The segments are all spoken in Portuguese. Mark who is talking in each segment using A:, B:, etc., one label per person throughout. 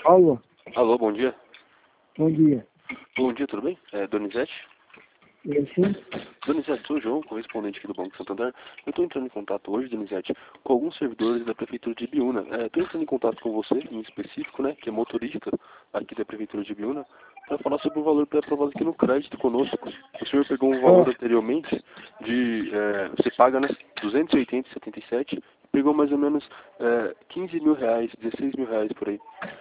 A: Alô,
B: Alô, bom dia.
A: bom dia.
B: Bom dia, tudo bem? Donizete?
A: Sim?
B: Donizete, sou o João, correspondente aqui do Banco Santander. Eu estou entrando em contato hoje, Donizete, com alguns servidores da Prefeitura de Ibiúna. Estou entrando em contato com você, em específico, né, que é motorista aqui da Prefeitura de Ibiúna, para falar sobre o valor pré-aprovado aqui no crédito conosco. O senhor pegou um valor anteriormente você paga, né, 280,77, pegou mais ou menos 15 mil reais, 16 mil reais por aí.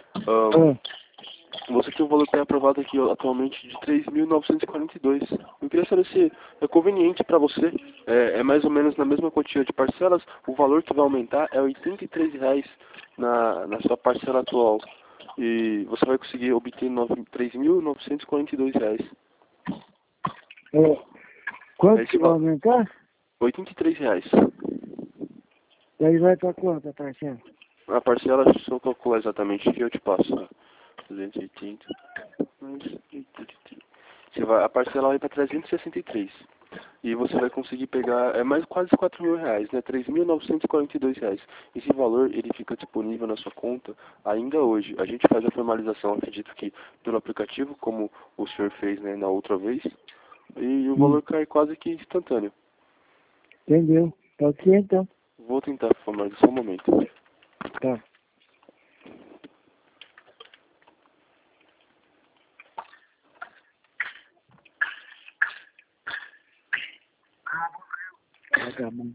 B: Você tem um valor pré-aprovado aqui atualmente de 3.942. Eu queria saber se é conveniente para você. É mais ou menos na mesma quantia de parcelas. O valor que vai aumentar é R$ 83 na sua parcela atual. E você vai conseguir obter R$ 3.942.
A: Quanto que vai aumentar?
B: R$ 83.
A: Daí vai pra quanto a parcela?
B: A parcela, se eu calcular exatamente aqui, eu te passo. 280. A parcela vai para 363. E você vai conseguir pegar mais quase R$ 4.000, né? R$ 3.942. Esse valor ele fica disponível na sua conta ainda hoje. A gente faz a formalização, acredito que pelo aplicativo, como o senhor fez, né, na outra vez. E o valor cai quase que instantâneo.
A: Entendeu? Pode ser então.
B: Vou tentar formalizar só um momento.
A: Tá. Vagabundo.